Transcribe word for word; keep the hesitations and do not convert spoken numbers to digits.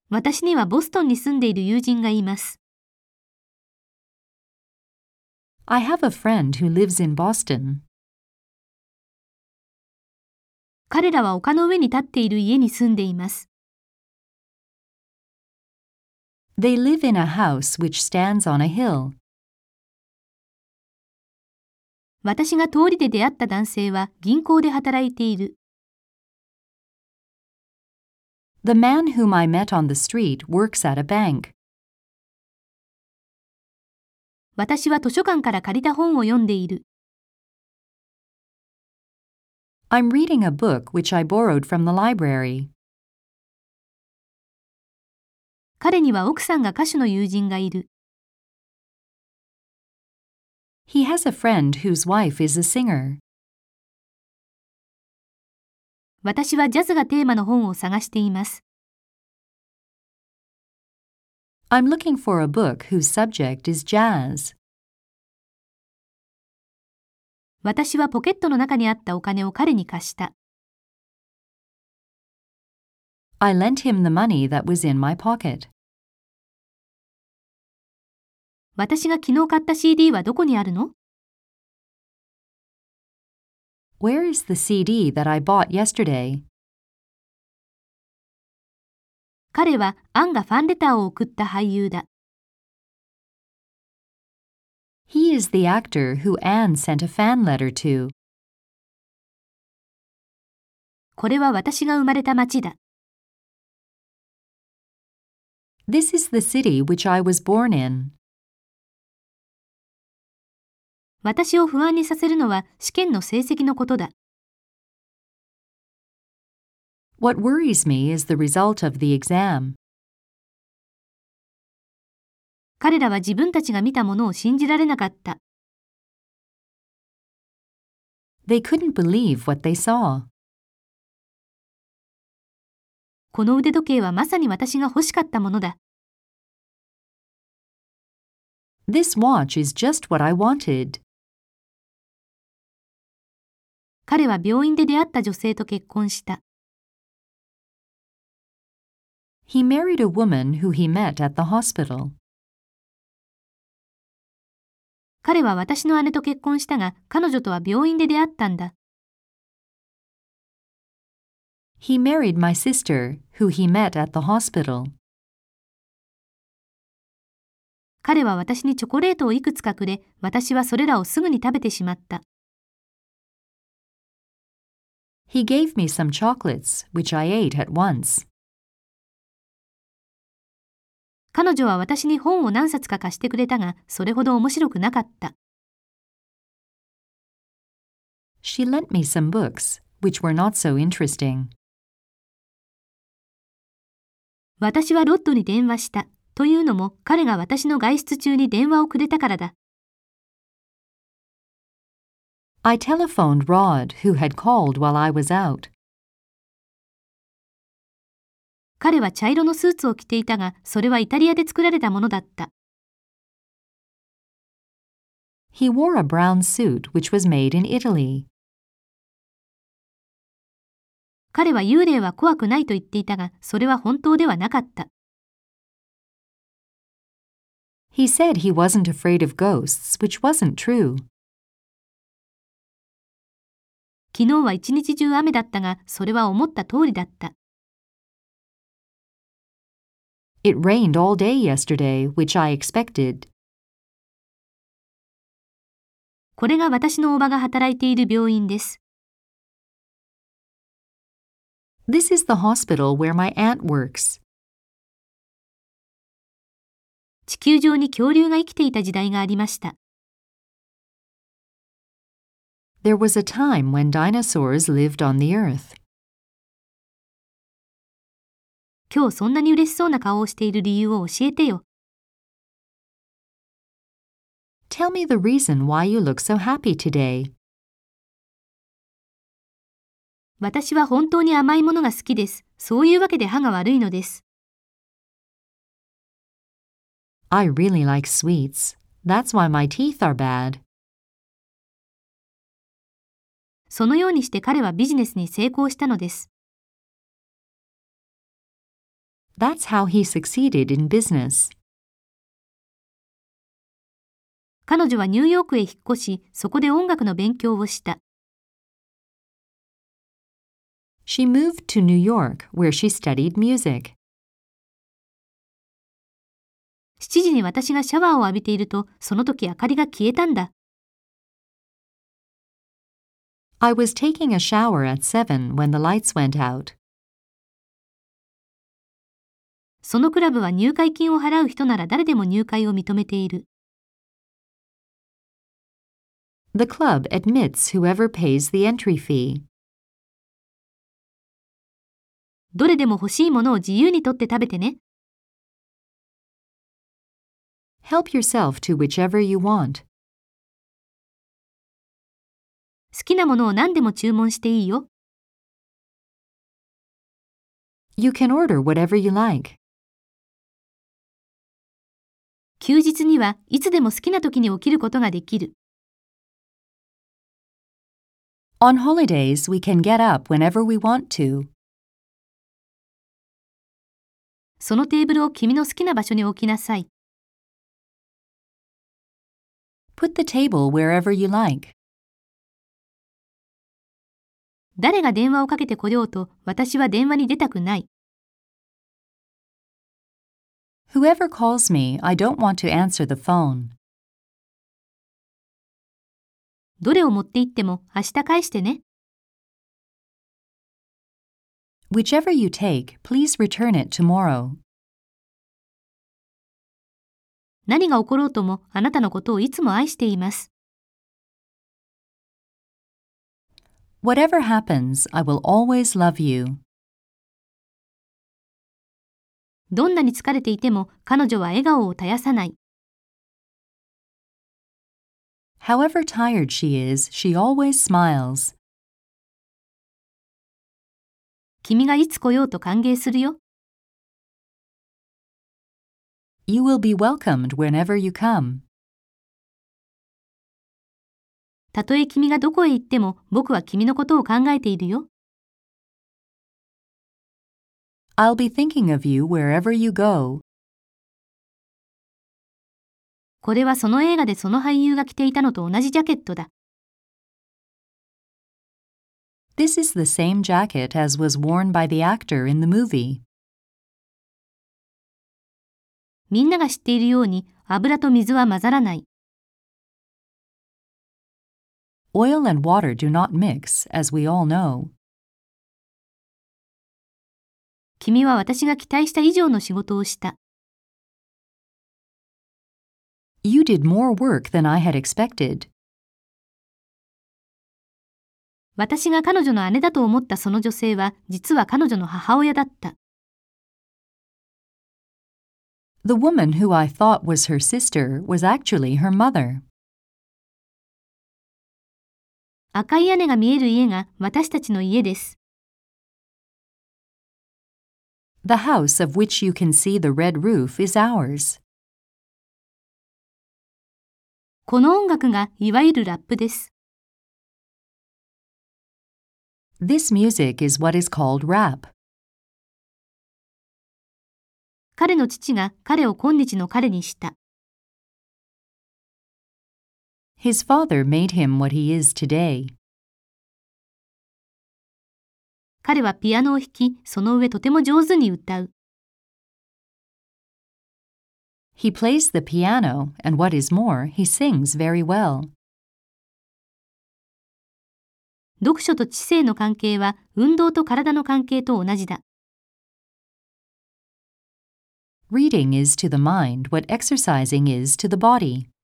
私にはボストンに住んでいる友人がいます。 I have a friend who lives in Boston. 彼らは丘の上に建っている家に住んでいます。 They live in a house which stands on a hill. 私が通りで出会った男性は銀行で働いている。 The man whom I met on the street works at a bank. 私は図書館から借りた本を読んでいる。 I'm reading a book which I borrowed from the library. 彼には奥さんが歌手の友人がいる。 He has a friend whose wife is a singer. 私はジャズがテーマの本を探しています。 I'm looking for a book whose subject is jazz. 私はポケットの中にあったお金を彼に貸した。 I lent him the money that was in my pocket. 私が昨日買った シーディー はどこにあるの？ Where is the C D that I bought yesterday? 彼はアンがファンレターを送った俳優だ。 He is the actor who Anne sent a fan letter to. これは私が生まれた町だ。 This is the city which I was born in. 私を不安にさせるのは試験の成績のことだ。 What worries me is the result of the exam. 彼らは自分たちが見たものを信じられなかった。 They couldn't believe what they saw. この腕時計はまさに私が欲しかったものだ。 This watch is just what I wanted. 彼は病院で出会った女性と結婚した。 He married a woman who he met at the hospital. 彼は私の姉と結婚したが、彼女とは病院で出会ったんだ。 He married my sister, who he met at the hospital. 彼は私にチョコレートをいくつかくれ、私はそれらをすぐに食べてしまった。 He gave me some chocolates, which I ate at once. 彼女は私に本を何冊か貸してくれたが、それほど面白くなかった。 She lent me some books, which were not so interesting. 私はロッドに電話した。というのも、彼が私の外出中に電話をくれたからだ。 I telephoned Rod, who had called while I was out. 彼は茶色のスーツを着ていたが、それはイタリアで作られたものだった。 He wore a brown suit which was made in Italy. 彼は幽霊は怖くないと言っていたが、それは本当ではなかった。 He said he wasn't afraid of ghosts, which wasn't true. 昨日は一日中雨だったが、それは思った通りだった。 It rained all day yesterday, which I expected. これが私のおばが働いている病院です。 This is the hospital where my aunt works. 地球上に恐竜が生きていた時代がありました。 There was a time when dinosaurs lived on the earth. 今日そんなに嬉しそうな顔をしている理由を教えてよ。 Tell me the reason why you look so happy today. 私は本当に甘いものが好きです。そういうわけで歯が悪いのです。 I really like sweets. That's why my teeth are bad. そのようにして彼はビジネスに成功したのです。 That's how he succeeded in business. 彼女はニューヨークへ引っ越し、そこで音楽の勉強をした。 She moved to New York, where she studied music. しちじに私がシャワーを浴びていると、その時明かりが消えたんだ。 I was taking a shower at seven when the lights went out. そのクラブは入会金を払う人なら誰でも入会を認めている。 The club admits whoever pays the entry fee. どれでも欲しいものを自由に取って食べてね。 Help yourself to whichever you want. 好きなものを何でも注文していいよ。 You can order whatever you like. 休日にはいつでも好きな時に起きることができる。 On holidays, we can get up whenever we want to. そのテーブルを君の好きな場所に置きなさい。 Put the table wherever you like. 誰が電話をかけてこようと、私は電話に出たくない。 Whoever calls me, I don't want to answer the phone. どれを持って行っても明日返してね。 Whichever you take, please return it tomorrow. 何が起ころうともあなたのことをいつも愛しています。 Whatever happens, I will always love you. どんなに疲れていても彼女は笑顔を絶やさない。 However tired she is, she always smiles. 君がいつ来ようと歓迎するよ。 You will be welcomed whenever you come. たとえ君がどこへ行っても僕は君のことを考えているよ。 I'll be thinking of you wherever you go. これはその映画でその俳優が着ていたのと同じジャケットだ。 This is the same jacket as was worn by the actor in the movie. みんなが知っているように油と水は混ざらない。 Oil and water do not mix, as we all know. 君は私が期待した以上の仕事をした。 You did more work than I had expected. 私が彼女の姉だと思ったその女性は実は彼女の母親だった。 The woman who I thought was her sister was actually her mother. 赤い屋根が見える家が私たちの家です。 The house of which you can see the red roof is ours. この音楽がいわゆるラップです。 This music is what is called rap. 彼の父が彼を今日の彼にした。 His father made him what he is today. 彼はピアノを弾き、その上とても上手に歌う。 He plays the piano, and what is more, he sings very well. 読書と知性の関係は運動と体の関係と同じだ。 Reading is to the mind what exercising is to the body.